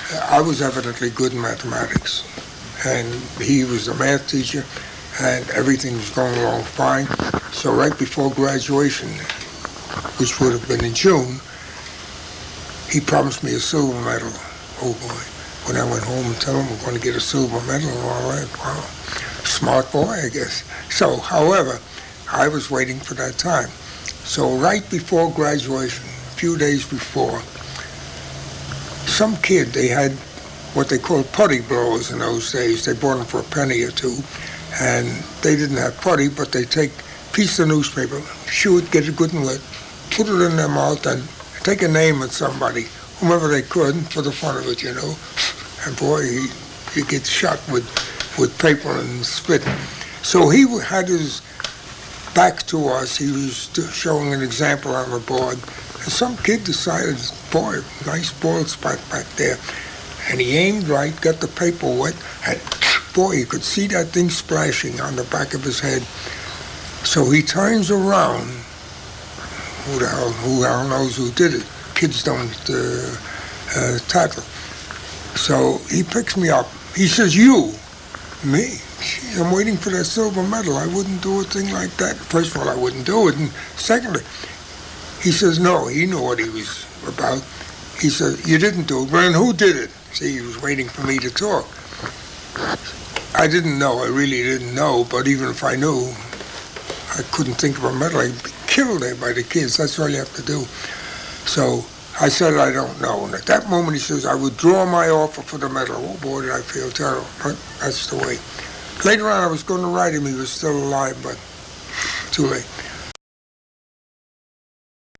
I was evidently good in mathematics, and he was a math teacher, and everything was going along fine. So right before graduation, which would have been in June, he promised me a silver medal. Oh boy. When I went home and told him we're going to get a silver medal and all that, wow, smart boy, I guess. So, however, I was waiting for that time. So right before graduation, a few days before, some kid, they had what they called putty blowers in those days. They bought them for a penny or two, and they didn't have putty, but they take a piece of newspaper, chew it, get it good and wet, put it in their mouth, and take a name of somebody, whomever they could, for the fun of it, you know. And boy, he gets shot with paper and spit. So he had his back to us. He was showing an example on the board. And some kid decided, boy, nice bald spot back there. And he aimed right, got the paper wet, and boy, you could see that thing splashing on the back of his head. So he turns around. Who the hell knows who did it? Kids don't tackle. So he picks me up. He says, "You?" "Me? Gee, I'm waiting for that silver medal. I wouldn't do a thing like that." First of all, I wouldn't do it. And secondly, he says, no, he knew what he was about. He said, "You didn't do it. Well, then who did it?" See, he was waiting for me to talk. I didn't know. I really didn't know. But even if I knew, I couldn't think of a medal. I'd be killed there by the kids. That's all you have to do. So I said, "I don't know." And at that moment, he says, "I withdraw my offer for the medal." Oh, boy, did I feel terrible. But that's the way. Later on, I was going to write him. He was still alive, but too late.